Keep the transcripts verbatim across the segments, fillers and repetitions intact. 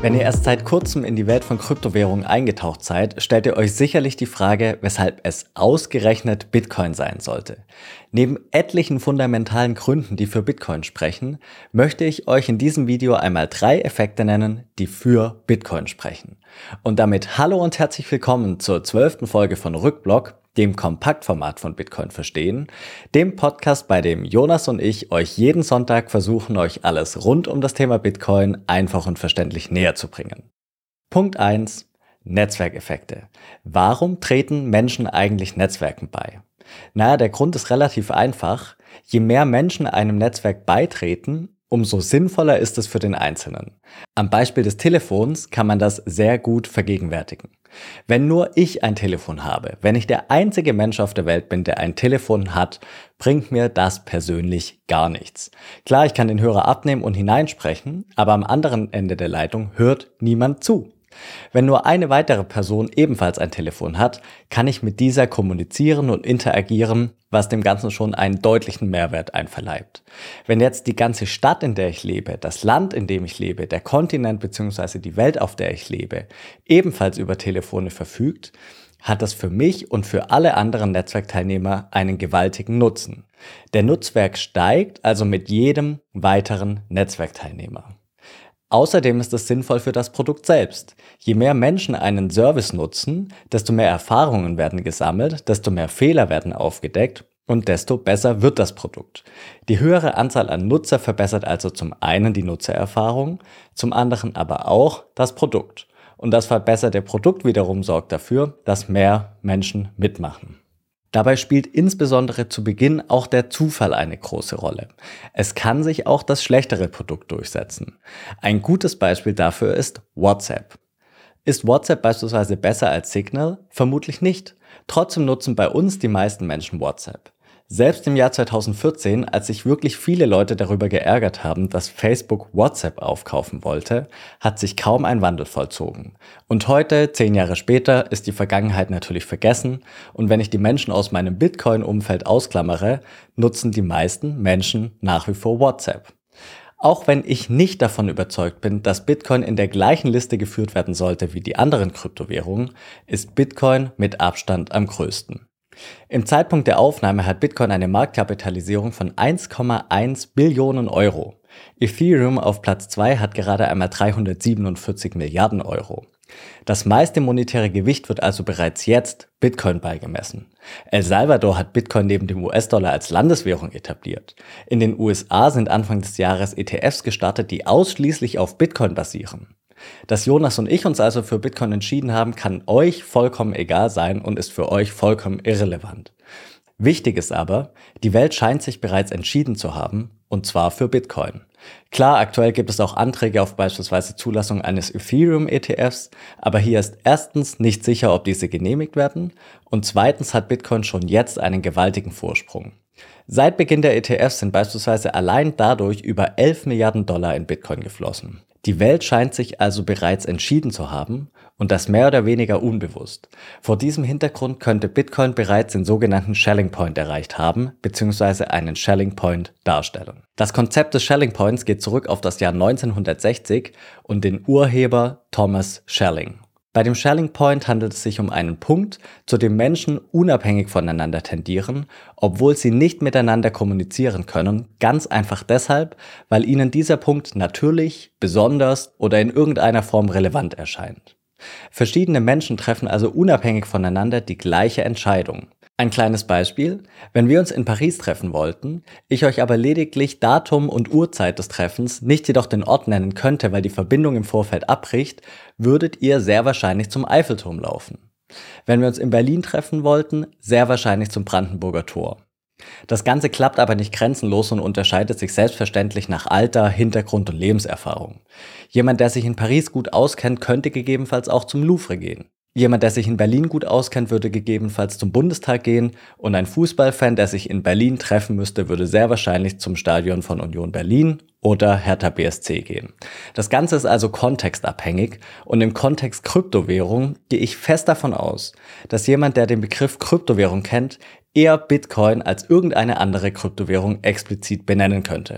Wenn ihr erst seit kurzem in die Welt von Kryptowährungen eingetaucht seid, stellt ihr euch sicherlich die Frage, weshalb es ausgerechnet Bitcoin sein sollte. Neben etlichen fundamentalen Gründen, die für Bitcoin sprechen, möchte ich euch in diesem Video einmal drei Effekte nennen, die für Bitcoin sprechen. Und damit hallo und herzlich willkommen zur zwölften Folge von Rückblock, dem Kompaktformat von Bitcoin verstehen, dem Podcast, bei dem Jonas und ich euch jeden Sonntag versuchen, euch alles rund um das Thema Bitcoin einfach und verständlich näher zu bringen. Punkt eins. Netzwerkeffekte. Warum treten Menschen eigentlich Netzwerken bei? Naja, der Grund ist relativ einfach. Je mehr Menschen einem Netzwerk beitreten, umso sinnvoller ist es für den Einzelnen. Am Beispiel des Telefons kann man das sehr gut vergegenwärtigen. Wenn nur ich ein Telefon habe, wenn ich der einzige Mensch auf der Welt bin, der ein Telefon hat, bringt mir das persönlich gar nichts. Klar, ich kann den Hörer abnehmen und hineinsprechen, aber am anderen Ende der Leitung hört niemand zu. Wenn nur eine weitere Person ebenfalls ein Telefon hat, kann ich mit dieser kommunizieren und interagieren, was dem Ganzen schon einen deutlichen Mehrwert einverleibt. Wenn jetzt die ganze Stadt, in der ich lebe, das Land, in dem ich lebe, der Kontinent bzw. die Welt, auf der ich lebe, ebenfalls über Telefone verfügt, hat das für mich und für alle anderen Netzwerkteilnehmer einen gewaltigen Nutzen. Der Nutzwert steigt also mit jedem weiteren Netzwerkteilnehmer. Außerdem ist es sinnvoll für das Produkt selbst. Je mehr Menschen einen Service nutzen, desto mehr Erfahrungen werden gesammelt, desto mehr Fehler werden aufgedeckt und desto besser wird das Produkt. Die höhere Anzahl an Nutzer verbessert also zum einen die Nutzererfahrung, zum anderen aber auch das Produkt. Und das verbesserte Produkt wiederum sorgt dafür, dass mehr Menschen mitmachen. Dabei spielt insbesondere zu Beginn auch der Zufall eine große Rolle. Es kann sich auch das schlechtere Produkt durchsetzen. Ein gutes Beispiel dafür ist WhatsApp. Ist WhatsApp beispielsweise besser als Signal? Vermutlich nicht. Trotzdem nutzen bei uns die meisten Menschen WhatsApp. Selbst im Jahr zweitausendvierzehn, als sich wirklich viele Leute darüber geärgert haben, dass Facebook WhatsApp aufkaufen wollte, hat sich kaum ein Wandel vollzogen. Und heute, zehn Jahre später, ist die Vergangenheit natürlich vergessen und wenn ich die Menschen aus meinem Bitcoin-Umfeld ausklammere, nutzen die meisten Menschen nach wie vor WhatsApp. Auch wenn ich nicht davon überzeugt bin, dass Bitcoin in der gleichen Liste geführt werden sollte wie die anderen Kryptowährungen, ist Bitcoin mit Abstand am größten. Im Zeitpunkt der Aufnahme hat Bitcoin eine Marktkapitalisierung von eins Komma eins Billionen Euro. Ethereum auf Platz zwei hat gerade einmal dreihundertsiebenundvierzig Milliarden Euro. Das meiste monetäre Gewicht wird also bereits jetzt Bitcoin beigemessen. El Salvador hat Bitcoin neben dem U S-Dollar als Landeswährung etabliert. In den U S A sind Anfang des Jahres E T Fs gestartet, die ausschließlich auf Bitcoin basieren. Dass Jonas und ich uns also für Bitcoin entschieden haben, kann euch vollkommen egal sein und ist für euch vollkommen irrelevant. Wichtig ist aber, die Welt scheint sich bereits entschieden zu haben, und zwar für Bitcoin. Klar, aktuell gibt es auch Anträge auf beispielsweise Zulassung eines Ethereum-E T Fs, aber hier ist erstens nicht sicher, ob diese genehmigt werden und zweitens hat Bitcoin schon jetzt einen gewaltigen Vorsprung. Seit Beginn der E T Fs sind beispielsweise allein dadurch über elf Milliarden Dollar in Bitcoin geflossen. Die Welt scheint sich also bereits entschieden zu haben und das mehr oder weniger unbewusst. Vor diesem Hintergrund könnte Bitcoin bereits den sogenannten Schelling Point erreicht haben bzw. einen Schelling Point darstellen. Das Konzept des Schelling Points geht zurück auf das Jahr neunzehnhundertsechzig und den Urheber Thomas Schelling. Bei dem Schelling Point handelt es sich um einen Punkt, zu dem Menschen unabhängig voneinander tendieren, obwohl sie nicht miteinander kommunizieren können, ganz einfach deshalb, weil ihnen dieser Punkt natürlich, besonders oder in irgendeiner Form relevant erscheint. Verschiedene Menschen treffen also unabhängig voneinander die gleiche Entscheidung. Ein kleines Beispiel: Wenn wir uns in Paris treffen wollten, ich euch aber lediglich Datum und Uhrzeit des Treffens, nicht jedoch den Ort nennen könnte, weil die Verbindung im Vorfeld abbricht, würdet ihr sehr wahrscheinlich zum Eiffelturm laufen. Wenn wir uns in Berlin treffen wollten, sehr wahrscheinlich zum Brandenburger Tor. Das Ganze klappt aber nicht grenzenlos und unterscheidet sich selbstverständlich nach Alter, Hintergrund und Lebenserfahrung. Jemand, der sich in Paris gut auskennt, könnte gegebenenfalls auch zum Louvre gehen. Jemand, der sich in Berlin gut auskennt, würde gegebenenfalls zum Bundestag gehen und ein Fußballfan, der sich in Berlin treffen müsste, würde sehr wahrscheinlich zum Stadion von Union Berlin oder Hertha B S C gehen. Das Ganze ist also kontextabhängig und im Kontext Kryptowährung gehe ich fest davon aus, dass jemand, der den Begriff Kryptowährung kennt, eher Bitcoin als irgendeine andere Kryptowährung explizit benennen könnte.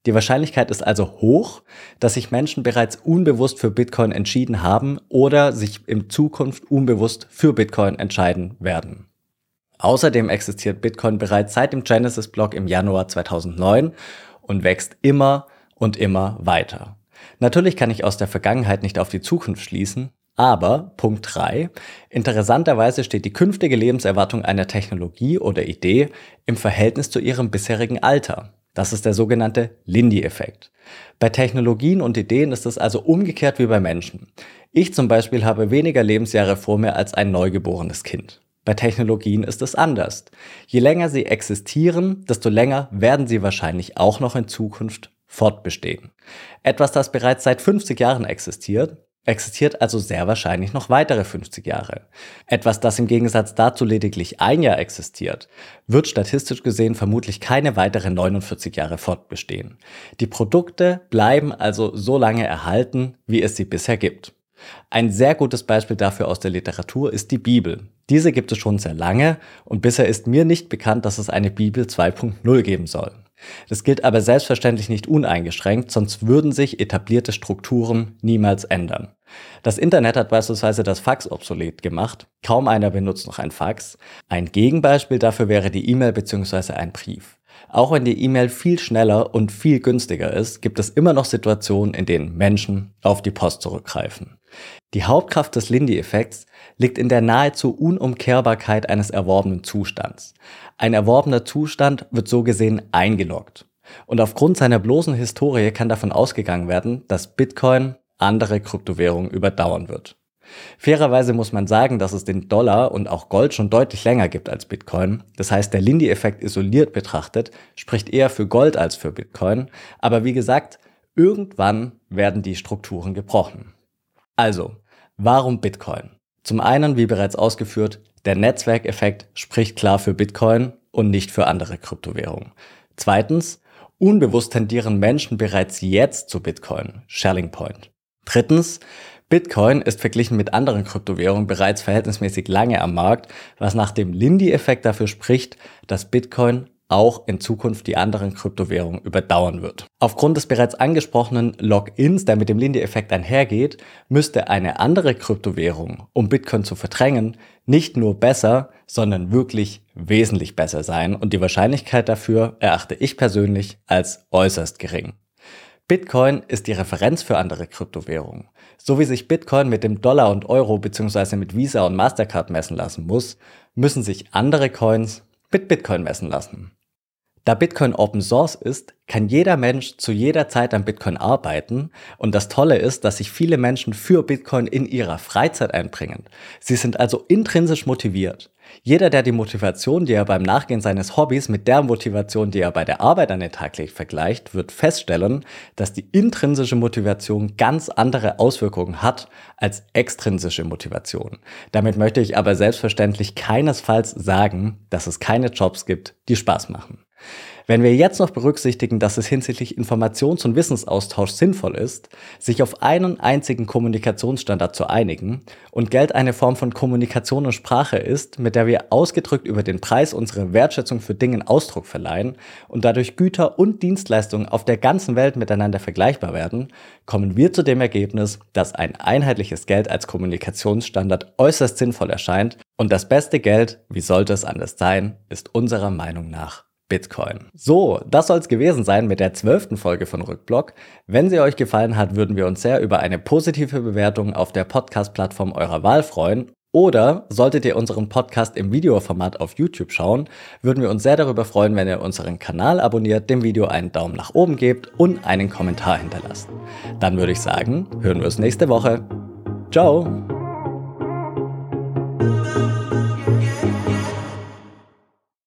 Die Wahrscheinlichkeit ist also hoch, dass sich Menschen bereits unbewusst für Bitcoin entschieden haben oder sich in Zukunft unbewusst für Bitcoin entscheiden werden. Außerdem existiert Bitcoin bereits seit dem Genesis-Block im Januar zweitausendneun und wächst immer und immer weiter. Natürlich kann ich aus der Vergangenheit nicht auf die Zukunft schließen, aber Punkt drei. Interessanterweise steht die künftige Lebenserwartung einer Technologie oder Idee im Verhältnis zu ihrem bisherigen Alter. Das ist der sogenannte Lindy-Effekt. Bei Technologien und Ideen ist es also umgekehrt wie bei Menschen. Ich zum Beispiel habe weniger Lebensjahre vor mir als ein neugeborenes Kind. Bei Technologien ist es anders. Je länger sie existieren, desto länger werden sie wahrscheinlich auch noch in Zukunft fortbestehen. Etwas, das bereits seit fünfzig Jahren existiert, existiert also sehr wahrscheinlich noch weitere fünfzig Jahre. Etwas, das im Gegensatz dazu lediglich ein Jahr existiert, wird statistisch gesehen vermutlich keine weiteren neunundvierzig Jahre fortbestehen. Die Produkte bleiben also so lange erhalten, wie es sie bisher gibt. Ein sehr gutes Beispiel dafür aus der Literatur ist die Bibel. Diese gibt es schon sehr lange und bisher ist mir nicht bekannt, dass es eine Bibel zwei Punkt null geben soll. Das gilt aber selbstverständlich nicht uneingeschränkt, sonst würden sich etablierte Strukturen niemals ändern. Das Internet hat beispielsweise das Fax obsolet gemacht, kaum einer benutzt noch ein Fax. Ein Gegenbeispiel dafür wäre die E-Mail bzw. ein Brief. Auch wenn die E-Mail viel schneller und viel günstiger ist, gibt es immer noch Situationen, in denen Menschen auf die Post zurückgreifen. Die Hauptkraft des Lindy-Effekts liegt in der nahezu Unumkehrbarkeit eines erworbenen Zustands. Ein erworbener Zustand wird so gesehen eingeloggt. Und aufgrund seiner bloßen Historie kann davon ausgegangen werden, dass Bitcoin andere Kryptowährungen überdauern wird. Fairerweise muss man sagen, dass es den Dollar und auch Gold schon deutlich länger gibt als Bitcoin. Das heißt, der Lindy-Effekt isoliert betrachtet spricht eher für Gold als für Bitcoin. Aber wie gesagt, irgendwann werden die Strukturen gebrochen. Also, warum Bitcoin? Zum einen, wie bereits ausgeführt, der Netzwerkeffekt spricht klar für Bitcoin und nicht für andere Kryptowährungen. Zweitens, unbewusst tendieren Menschen bereits jetzt zu Bitcoin, Selling Point. Drittens, Bitcoin ist verglichen mit anderen Kryptowährungen bereits verhältnismäßig lange am Markt, was nach dem Lindy-Effekt dafür spricht, dass Bitcoin auch in Zukunft die anderen Kryptowährungen überdauern wird. Aufgrund des bereits angesprochenen Logins, der mit dem Lindy-Effekt einhergeht, müsste eine andere Kryptowährung, um Bitcoin zu verdrängen, nicht nur besser, sondern wirklich wesentlich besser sein und die Wahrscheinlichkeit dafür erachte ich persönlich als äußerst gering. Bitcoin ist die Referenz für andere Kryptowährungen. So wie sich Bitcoin mit dem Dollar und Euro bzw. mit Visa und Mastercard messen lassen muss, müssen sich andere Coins mit Bitcoin messen lassen. Da Bitcoin Open Source ist, kann jeder Mensch zu jeder Zeit an Bitcoin arbeiten und das Tolle ist, dass sich viele Menschen für Bitcoin in ihrer Freizeit einbringen. Sie sind also intrinsisch motiviert. Jeder, der die Motivation, die er beim Nachgehen seines Hobbys mit der Motivation, die er bei der Arbeit an den Tag legt, vergleicht, wird feststellen, dass die intrinsische Motivation ganz andere Auswirkungen hat als extrinsische Motivation. Damit möchte ich aber selbstverständlich keinesfalls sagen, dass es keine Jobs gibt, die Spaß machen. Wenn wir jetzt noch berücksichtigen, dass es hinsichtlich Informations- und Wissensaustausch sinnvoll ist, sich auf einen einzigen Kommunikationsstandard zu einigen und Geld eine Form von Kommunikation und Sprache ist, mit der wir ausgedrückt über den Preis unsere Wertschätzung für Dinge Ausdruck verleihen und dadurch Güter und Dienstleistungen auf der ganzen Welt miteinander vergleichbar werden, kommen wir zu dem Ergebnis, dass ein einheitliches Geld als Kommunikationsstandard äußerst sinnvoll erscheint und das beste Geld, wie sollte es anders sein, ist unserer Meinung nach Bitcoin. So, das soll es gewesen sein mit der zwölften Folge von Rückblock. Wenn sie euch gefallen hat, würden wir uns sehr über eine positive Bewertung auf der Podcast-Plattform eurer Wahl freuen. Oder solltet ihr unseren Podcast im Videoformat auf YouTube schauen, würden wir uns sehr darüber freuen, wenn ihr unseren Kanal abonniert, dem Video einen Daumen nach oben gebt und einen Kommentar hinterlasst. Dann würde ich sagen, hören wir uns nächste Woche. Ciao!